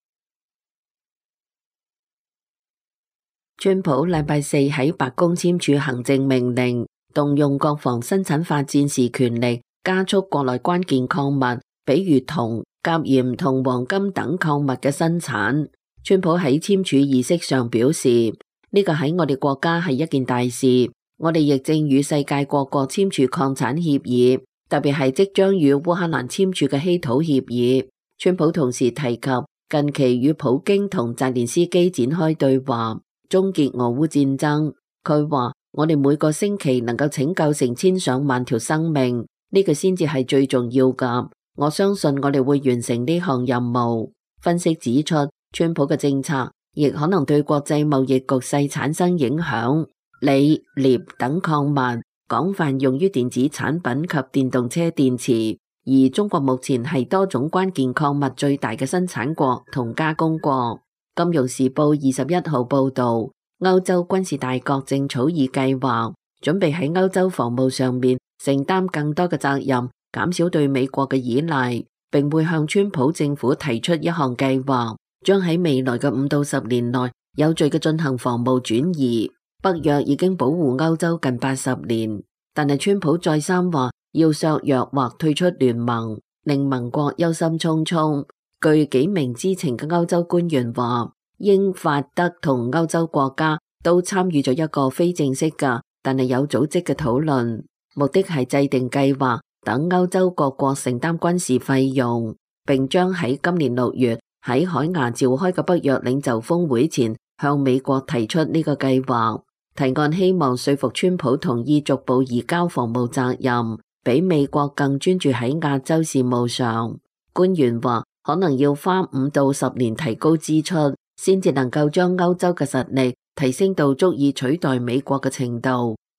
川普禮拜四喺白宮簽署行政命令，動用國防生產法戰時權力，加速國內關鍵礦物，比如銅、鉀鹽同黃金等礦物嘅生產。川普喺簽署儀式上表示，呢個喺我哋國家係一件大事，我哋亦正與世界各國簽署礦產協議，特別係即將與烏克蘭簽署嘅稀土協議。川普同時提及近期與普京同澤連斯基展開對話，終結俄烏戰爭。佢話，我哋每個星期能夠拯救成千上萬條生命，呢個先至係最重要噶。我相信我哋會完成呢項任務。分析指出，川普嘅政策亦可能對國際貿易局勢產生影響。鋰、鎳等礦物廣泛用於電子產品及電動車電池，而中國目前係多種關鍵礦物最大嘅生產國同加工國。金融時報二十一號報道，歐洲軍事大國正草擬計劃，準備喺歐洲防務上面承擔更多嘅責任，減少對美國嘅依賴，並會向川普政府提出一項計劃，將喺未來嘅五到十年內有序嘅進行防務轉移。北約已經保護歐洲近八十年，但係川普再三話要削弱或退出聯盟，令盟國憂心忡忡。據幾名知情嘅歐洲官員話，英、法、德同歐洲國家都參與咗一個非正式嘅但係有組織嘅討論，目的係制定計劃，等歐洲各國承擔軍事費用，並將喺今年六月喺海牙召開嘅北約領袖峰會前向美國提出呢個計劃。提案希望說服川普同意逐步移交防務責任，比美國更專注喺亞洲事務上。官員話，可能要花五到十年提高支出，先至能夠將歐洲嘅實力提升到足以取代美國嘅程度。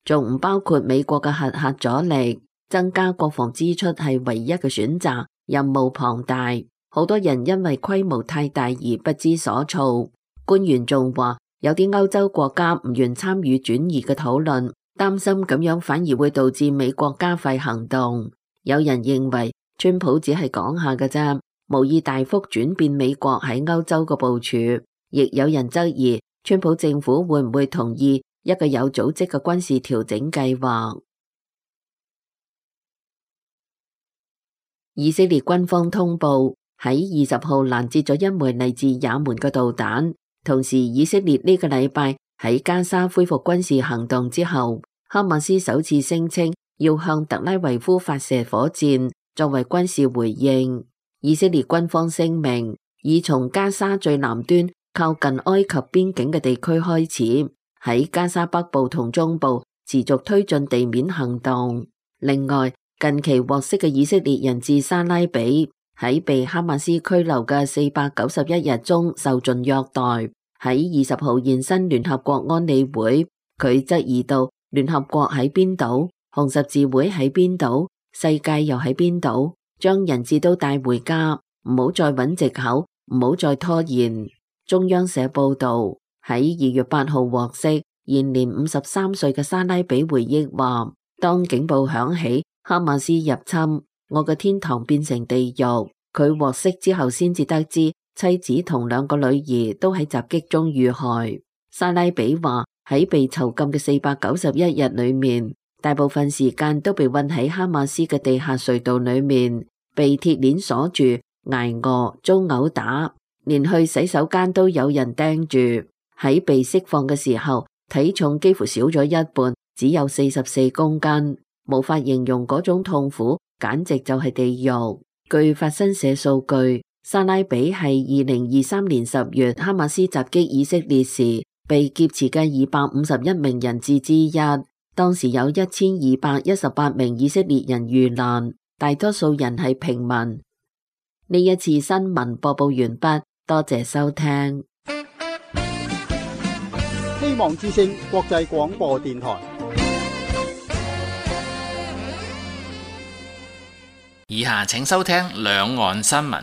仲唔包括美國嘅核核阻力。增加國防支出係唯一嘅選擇，任務龐大，好多人因為規模太大而不知所措。官員仲話，有啲歐洲國家唔願參與轉移嘅討論，擔心咁樣反而會導致美國加快行動。有人認為川普只係講下嘅啫，無意大幅轉變美國喺歐洲嘅部署。亦有人質疑川普政府會唔會同意一個有組織嘅軍事調整計劃。以色列軍方通報喺二十號攔截咗一枚嚟自也門嘅導彈，同時以色列呢個禮拜喺加沙恢復軍事行動之後，哈馬斯首次聲稱要向特拉維夫發射火箭作為軍事回應。以色列軍方聲明，已從加沙最南端靠近埃及邊境嘅地區開始，喺加沙北部同中部持續推進地面行動。另外，近期獲釋嘅以色列人質沙拉比喺被哈馬斯拘留嘅四百九十一日中受盡虐待。喺二十號現身聯合國安理會，佢質疑到聯合國喺邊度，紅十字會喺邊度，世界又喺邊度，將人質都帶回家，唔好再揾藉口，唔好再拖延。中央社報道，喺二月八號獲釋，現年五十三歲嘅沙拉比回憶話，當警報響起，哈馬斯入侵，我嘅天堂變成地獄。佢獲釋之後先至得知妻子同兩個女兒都喺襲擊中遇害。沙拉比話，喺被囚禁嘅四百九十一日裏面，大部分時間都被困喺哈馬斯嘅地下隧道裏面，被鐵鏈鎖住，挨餓，遭毆打，連去洗手間都有人盯住。喺被釋放嘅時候，體重幾乎少咗一半，只有四十四公斤。無法形容嗰種痛苦，簡直就係地獄。據法新社數據，沙拉比係二零二三年十月哈馬斯襲擊以色列時被劫持嘅二百五十一名人質之一。當時有一千二百一十八名以色列人遇難，大多數人係平民。呢一次新聞播報完畢，多謝收聽。 希望之聲國際廣播電台。 以下請收聽兩岸新聞。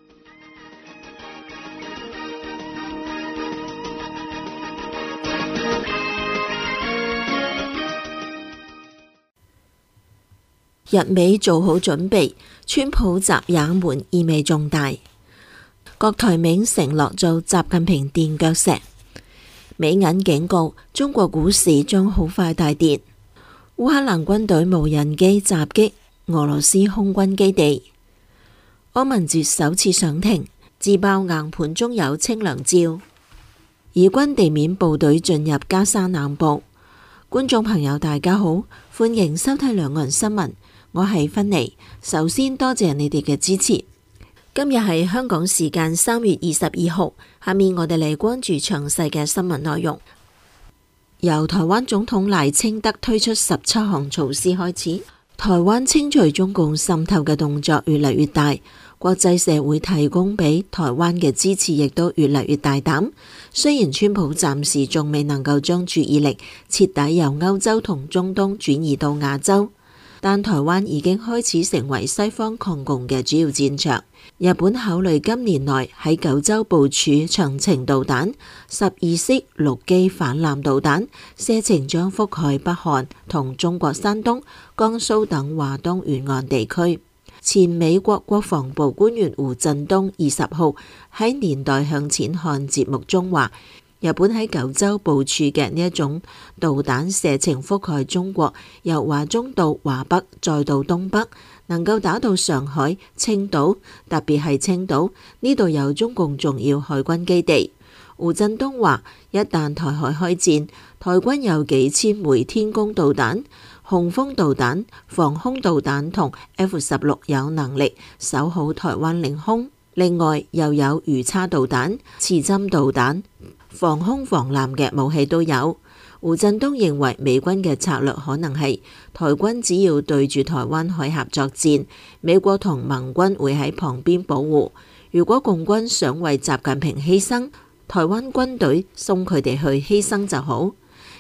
日美做好準備，川普襲也門意味重大。郭台銘承諾做習近平墊腳石。美銀警告中國股市將好快大跌。烏克蘭軍隊無人機襲擊俄羅斯空軍基地。柯文哲首次上庭，自爆硬盤中有清涼照。以軍地面部隊進入加沙南部。觀眾朋友大家好，歡迎收睇兩岸新聞，我係芬妮。首先多謝你哋嘅支持。今日係香港時間三月二十二號，下面我哋嚟關注詳細嘅新聞內容。由台灣總統賴清德推出十七項措施開始，台灣清除中共滲透嘅動作越嚟越大，國際社會提供俾台灣嘅支持亦都越嚟越大膽。雖然川普暫時仲未能夠將注意力徹底由歐洲同中東轉移到亞洲，但台灣已經開始成為西方抗共嘅主要戰場。日本考慮今年內喺九州部署長程導彈、十二式陸基反艦導彈，射程將覆蓋北韓同中國山東、江蘇等華東沿岸地區。前美國國防部官員胡振東二十號喺年代向前看節目中話，日本喺九州部署嘅呢一種導彈射程覆蓋中國，由華中到華北再到東北，能夠打到上海、青島，特別係青島呢度有中共重要海軍基地。胡振東話，一旦台海開戰，台軍有幾千枚天宮導彈、雄風導彈、防空導彈同 F 十六有能力守好台灣領空。另外又有魚叉導彈、刺針導彈、防空防艦嘅武器都有。胡振東認為美軍嘅策略可能係台軍只要對住台灣海峽作戰，美國同盟軍會喺旁邊保護。如果共軍想為習近平犧牲，台灣軍隊送佢哋去犧牲就好。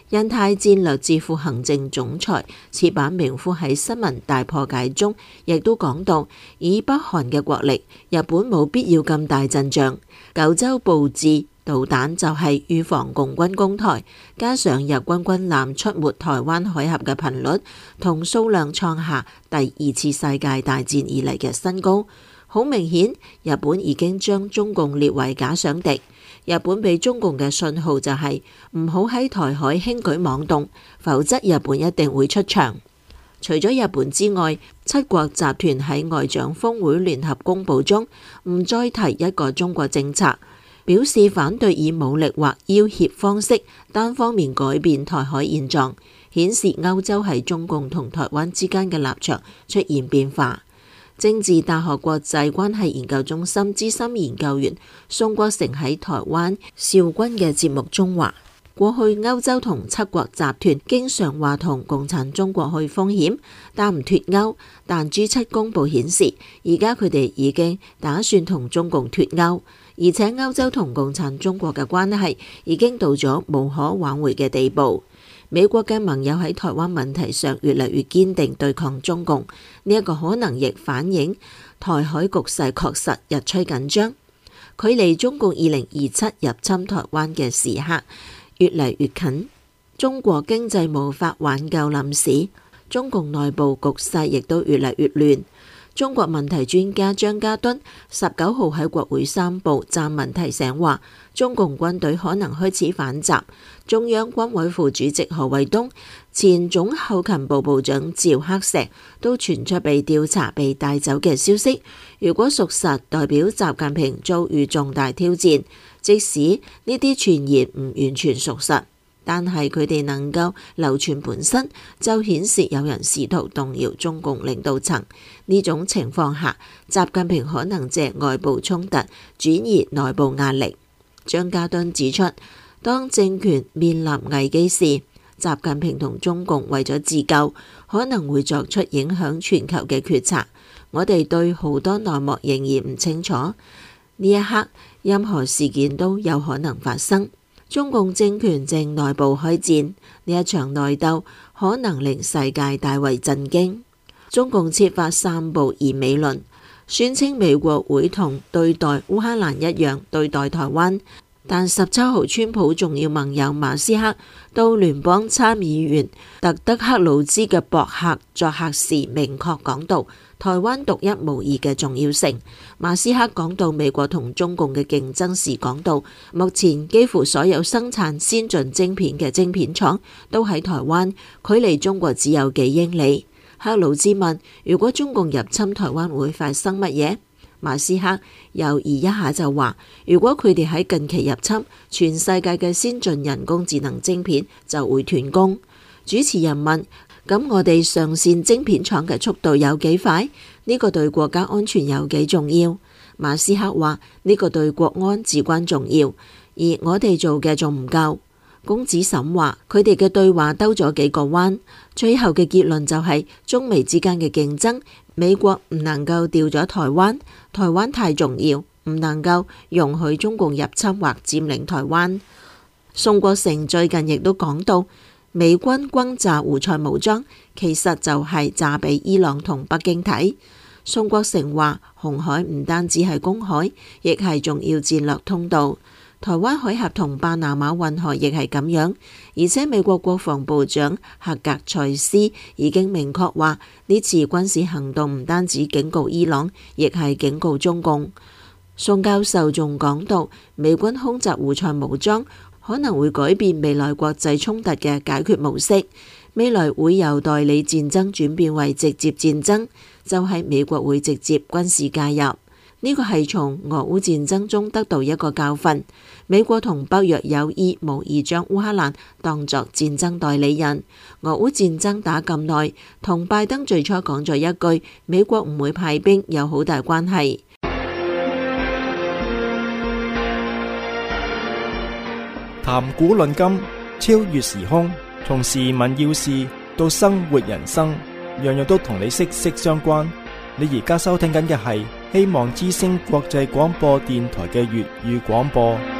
印太戰略智庫行政總裁矢板明夫喺新聞大破解中，亦都講到，以北韓嘅國力，日本冇必要咁大陣仗，九州佈置導彈就係預防共軍攻台，加上日軍軍艦出沒台灣海峽嘅頻率同數量創下第二次世界大戰以嚟嘅新高，好明顯，日本已經將中共列為假想敵。日本俾中共嘅信號就係唔好喺台海輕舉妄動，否則日本一定會出場。除咗日本之外，七國集團喺外長峰會聯合公佈中唔再提一個中國政策，表示反對以武力或要挾方式單方面改變台海現狀，顯示歐洲喺中共同台灣之間嘅立場出現變化。政治大學國際關係研究中心資深研究員宋國成喺台灣少軍嘅節目中話，過去歐洲同七國集團經常話同共產中國去風險，但唔脫歐。但 G 七 公佈顯示，而家佢哋已經打算同中共脫歐，而且歐洲同共產中國嘅關係已經到咗無可挽回嘅地步。美國嘅盟友喺台灣問題上越嚟越堅定對抗中共，呢一個可能亦反映台海局勢確實日趨緊張，距離中共二零二七入侵台灣嘅時刻越嚟越近。中國經濟無法挽救臨時，中共內部局勢亦都越嚟越亂。中國問題專家張家敦十九號喺國會三部撰文提醒話，中共軍隊可能開始反襲。中央軍委副主席何衛東、前總後勤部部長趙克石都傳出被調查、被帶走嘅消息。如果屬實，代表習近平遭遇重大挑戰。即使呢啲傳言唔完全屬實，但係佢哋能夠流傳本身，就顯示有人試圖動搖中共領導層。呢種情況下，習近平可能借外部衝突轉移內部壓力。張家敦指出，當政權面臨危機時，習近平同中共為咗自救，可能會作出影響全球嘅決策。我哋對好多內幕仍然唔清楚，呢一刻任何事件都有可能發生。中共政權正內部開戰，呢一場內鬥可能令世界大為震驚。中共設法散布疑美論，宣稱美國會同對待烏克蘭一樣對待台灣。但十七號，川普重要盟友馬斯克到聯邦參議員特德克魯茲嘅博客作客時，明確講到台灣獨一無二嘅重要性。馬斯克講到美國同中共嘅競爭時，講到目前幾乎所有生產先進晶片嘅晶片廠都喺台灣，距離中國只有幾英里。克魯茲問：如果中共入侵台灣會發生乜嘢？馬斯克猶豫一下就話：如果佢哋喺近期入侵，全世界嘅先進人工智能晶片就會斷供。主持人問：咁我哋上線晶片廠嘅速度有幾快？呢個對國家安全有幾重要？馬斯克話：呢個對國安至關重要，而我哋做嘅仲唔夠。龔子沈話：佢哋嘅對話兜咗幾個彎，最後嘅結論就係中美之間嘅競爭，美國唔能夠掉咗台灣，台灣太重要，唔能夠容許中共入侵或佔領台灣。宋國成最近亦都講到，美軍轟炸胡塞武裝，其實就係炸俾伊朗同北京睇。宋國成話：紅海唔單止係公海，亦係重要戰略通道。台灣海峽同巴拿馬運河亦係咁樣，而且美國國防部長赫格塞斯已經明確話，呢次軍事行動唔單止警告伊朗，亦係警告中共。宋教授仲講到，美軍空襲胡塞武裝可能會改變未來國際衝突嘅解決模式，未來會由代理戰爭轉變為直接戰爭，就係美國會直接軍事介入。呢個係從俄烏戰爭中得到一個教訓。美國同北約有意無意將烏克蘭當作戰爭代理人。俄烏戰爭打咁耐，同拜登最初講咗一句美國唔會派兵有好大關係。 談古論今，超越時空，從時聞要事到生活人生，樣樣都同你息息相關。你而家收聽緊嘅係希望之聲國際廣播電台嘅粵語廣播。